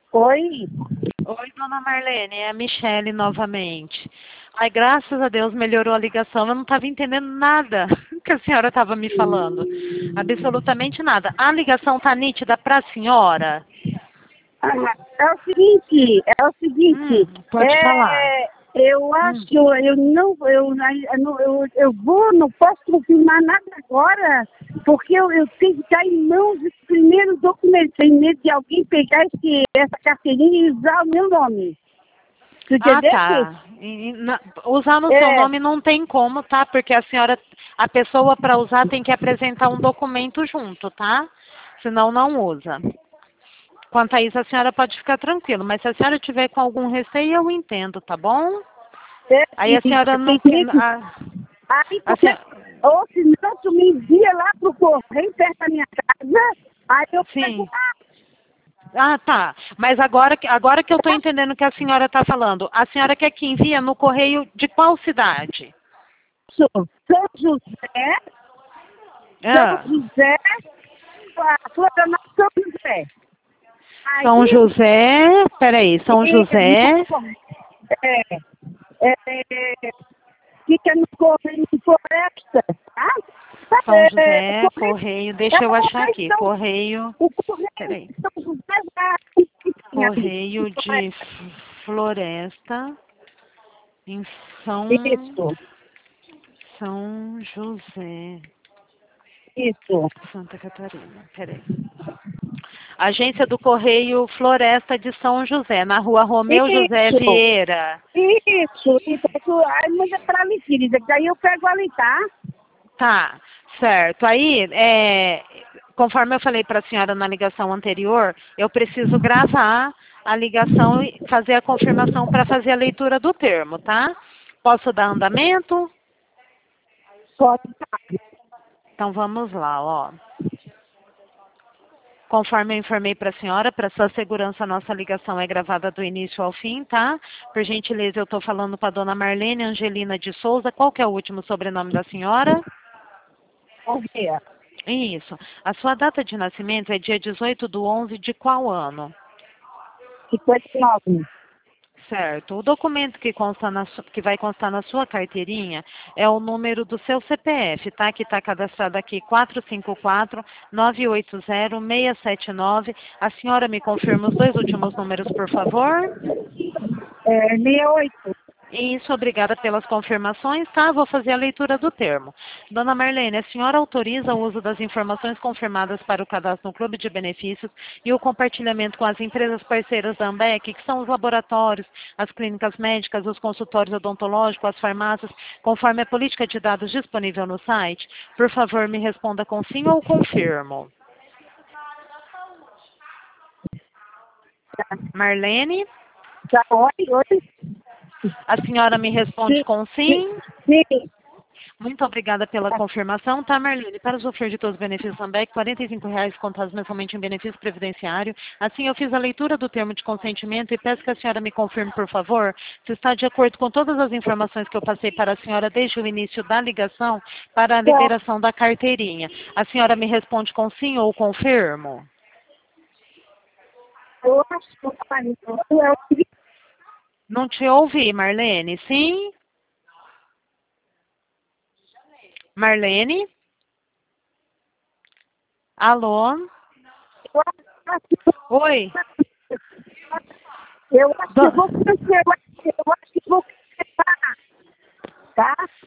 Oi? Oi, dona Marlene, é a Michele novamente. Ai, graças a Deus melhorou a ligação. Eu não estava entendendo nada que a senhora estava me falando. Absolutamente nada. A ligação está nítida para a senhora? É o seguinte, Pode falar. eu Hum. acho, eu não, eu vou, não posso confirmar nada agora, porque eu tenho que estar em mãos dos primeiros documentos, tem medo de alguém pegar essa carteirinha e usar o meu nome. Tu Ah, entendeu? tá. Usar no seu É, nome não tem como, tá? Porque a pessoa para usar tem que apresentar um documento junto, tá? Senão não usa. Quanto a isso, a senhora pode ficar tranquila, mas se a senhora tiver com algum receio, eu entendo, tá bom? Aí a senhora não tem quer. medo. Aí, A porque, senhora, ou se não, tu me envia lá pro correio perto da minha casa, aí eu pego sim. lá. Ah, tá. Mas agora que eu estou entendendo o que a senhora está falando, a senhora quer que envia no correio de qual cidade? São José, São Ah, José, a Florianópolis São José. São Aí, José, peraí, São José, é, é, fica no correio de floresta, tá? São José, Correio, correio, é deixa eu achar correio, aqui, correio, o correio peraí, de São José já tem ali, correio de de floresta. Floresta, em Isso, São José, isso. Santa Catarina, peraí. Agência do Correio Floresta de São José, na rua Romeu José Isso, Vieira. isso. Aí manda pra ali, querida, que daí eu pego ali, tá? Tá, certo. Aí, conforme eu falei para a senhora na ligação anterior, eu preciso gravar a ligação e fazer a confirmação para fazer a leitura do termo, tá? Posso dar andamento? Pode. Então vamos lá, ó. Conforme eu informei para a senhora, para sua segurança, a nossa ligação é gravada do início ao fim, tá? Por gentileza, eu estou falando para a dona Marlene Angelina de Souza. Qual que é o último sobrenome da senhora? Correia. Isso. A sua data de nascimento é dia 18/11 de qual ano? 59. Certo. O documento que vai constar na sua carteirinha é o número do seu CPF, tá? Que está cadastrado aqui 454-980-679. A senhora me confirma os dois últimos números, por favor? 68. Isso, obrigada pelas confirmações, tá? Vou fazer a leitura do termo. Dona Marlene, a senhora autoriza o uso das informações confirmadas para o cadastro no Clube de Benefícios e o compartilhamento com as empresas parceiras da Ambec, que são os laboratórios, as clínicas médicas, os consultórios odontológicos, as farmácias, conforme a política de dados disponível no site? Por favor, me responda com sim ou confirmo. Marlene, Tá, oi. a senhora me responde Sim, com sim, sim? sim. Muito obrigada pela confirmação, tá, Marlene? Para usufruir de todos os benefícios da Ambec, R$ 45 contados mensalmente em benefício previdenciário. Assim, eu fiz a leitura do termo de consentimento e peço que a senhora me confirme, por favor, se está de acordo com todas as informações que eu passei para a senhora desde o início da ligação para a Então, liberação da carteirinha. A senhora me responde com sim ou confirmo? eu acho que é o seguinte, Não te ouvi, Marlene. Sim? Marlene? Alô? Oi? eu acho que eu Do- vou cancelar, eu acho que vou cancelar, tá?